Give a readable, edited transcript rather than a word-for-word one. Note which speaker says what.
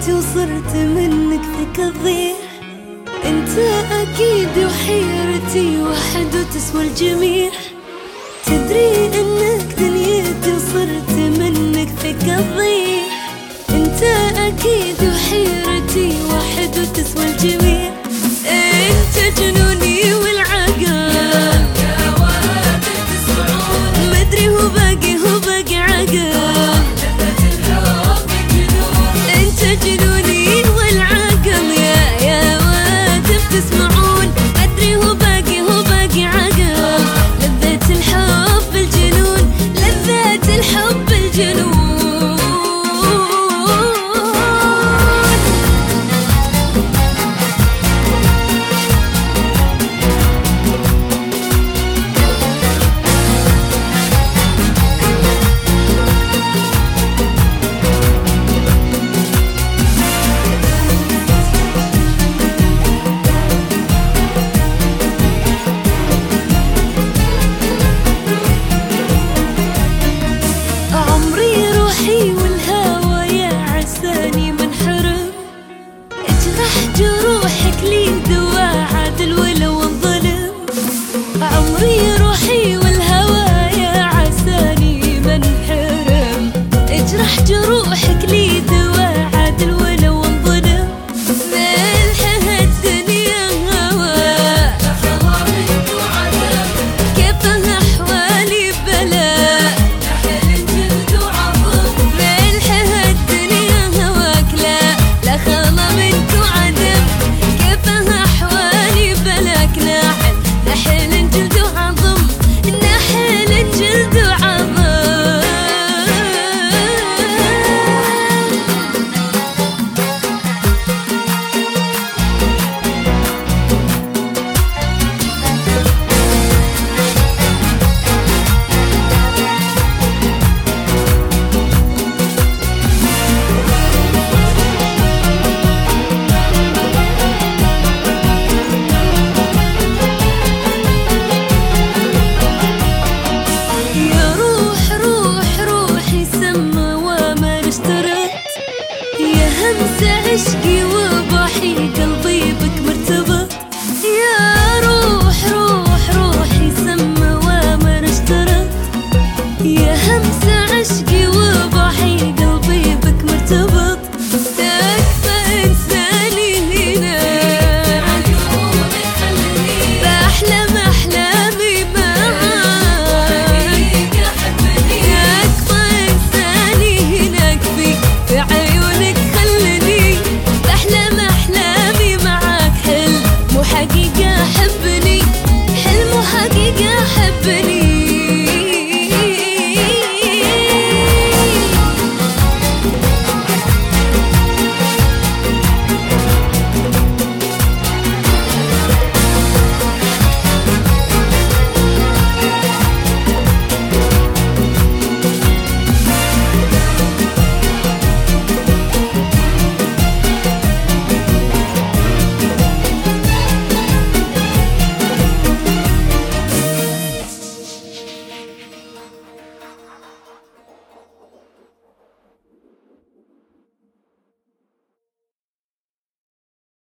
Speaker 1: دنيتي وصرت منك فيك الضيح. انت اكيد وحيرتي وحد وتسوى الجميح. تدري انك دنيتي وصرت منك فيك الضيح. انت اكيد وحيرتي وحد وتسوى الجميح. انت جنوني والعقل مدري هو باقي عقل. انت جنوني والعقل يا واد بتسمعون. ادري هو باقي عقل. لذة الحب الجنون لذة الحب الجنون. جروحك لي دواء عادل ولو انظلم. عمري روحي والهوى يا عساني منحرم. اجرح جروحك لي دواء